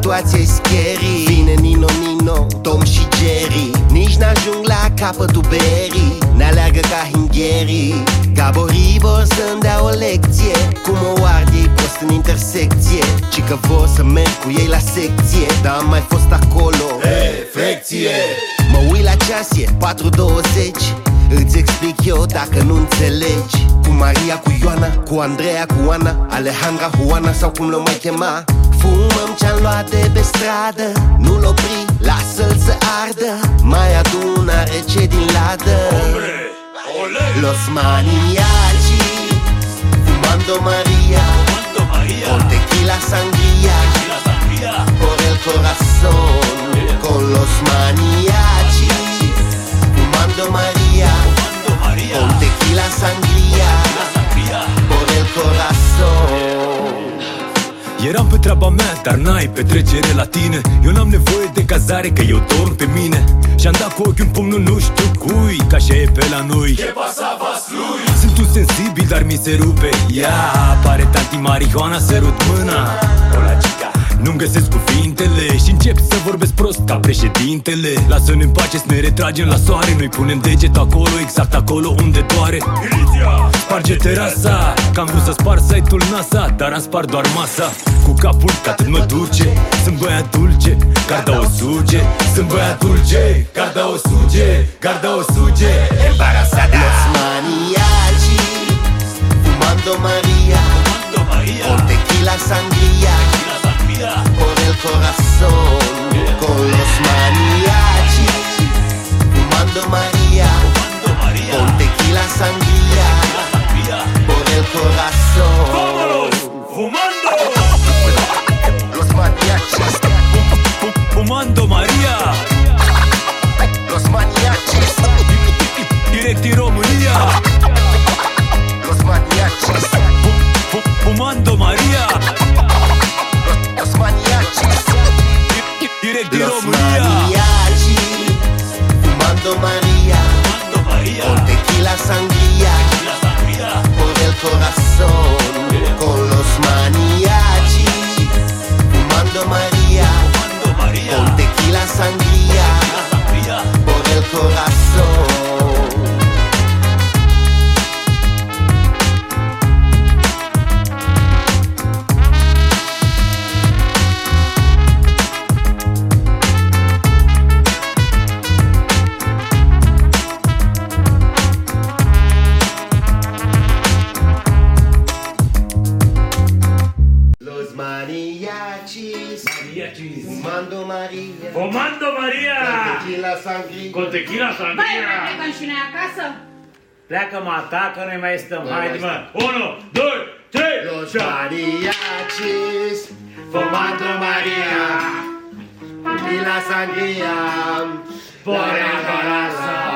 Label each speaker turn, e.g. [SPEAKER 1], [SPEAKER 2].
[SPEAKER 1] situație scary. Vine Nino, Tom și Jerry, nici n-ajung la capătul berii. Ne aleargă ca hingherii. Gaborii vor să-mi dea o lecție cum o ard ei prost în intersecție. Ci că vor să merg cu ei la secție, dar am mai fost acolo.
[SPEAKER 2] Efecție.
[SPEAKER 1] Mă uit la ceas, e 4:20. Îți explic eu dacă nu înțelegi. Cu Maria, cu Ioana, cu Andreea, cu Ana, Alejandra, Juana sau cum l-o mai chema. Fumăm ce-am luat de pe stradă, nu-l opri, lasă-l să ardă. Mai adu una rece din ladă. Los maniaci, fumando Maria, con tequila sangria, por el corazón. Con los maniaci, fumando Maria, con tequila sangria, por el corazón.
[SPEAKER 3] Eram pe treaba mea, dar n-ai petrecere la tine. Eu n-am nevoie de cazare, că eu dorm pe mine. Și-am dat cu ochiul în pumnul nu știu cui, că așa e pe la noi.
[SPEAKER 2] Ce pasavas lui?
[SPEAKER 3] Sunt un sensibil, dar mi se rupe. Ia, pare tanti marihuana, sărut mâna. Hola, chica. Nu-mi găsesc cuvintele și încep să vorbesc prost ca președintele. Lasă-ne în pace să ne retragem la soare. Noi punem degetul acolo, exact acolo unde doare. Sparge terasa, că am vrut să spar site-ul NASA, dar am spart doar masa. Cu capul că atât mă duce. Sunt băiat dulce, garda o suge. Sunt băiat dulce, garda o suge. Garda o suge, embarazada.
[SPEAKER 1] Los maniaci, fumando Maria, con tequila sangria, por el corazón. Con los mariachi, fumando Maria, con tequila sangria, por el corazón.
[SPEAKER 3] Fumando!
[SPEAKER 1] Los mariachis,
[SPEAKER 3] Fumando Maria,
[SPEAKER 1] los mariachis,
[SPEAKER 3] direct din România.
[SPEAKER 1] los mariachis,
[SPEAKER 3] Fumando Maria,
[SPEAKER 1] los mariachis,
[SPEAKER 3] direct din
[SPEAKER 1] los
[SPEAKER 3] România.
[SPEAKER 1] mariachi, fumando Maria, con tequila sangria, por el corazón. Con los mariachi, fumando Maria, con tequila sangria, por el corazón. Los mariachis, fumando Maria,
[SPEAKER 4] Fumando Maria,
[SPEAKER 1] tequila sangria.
[SPEAKER 4] con tequila
[SPEAKER 5] Băi, mai
[SPEAKER 4] sangria.
[SPEAKER 5] plecăm și noi acasă?
[SPEAKER 4] Pleacă-mă, atacă, noi mai stăm. Haide, mă. 1, 2, 3.
[SPEAKER 1] Los mariachis, fumando Maria, tequila sangria, por el corazón.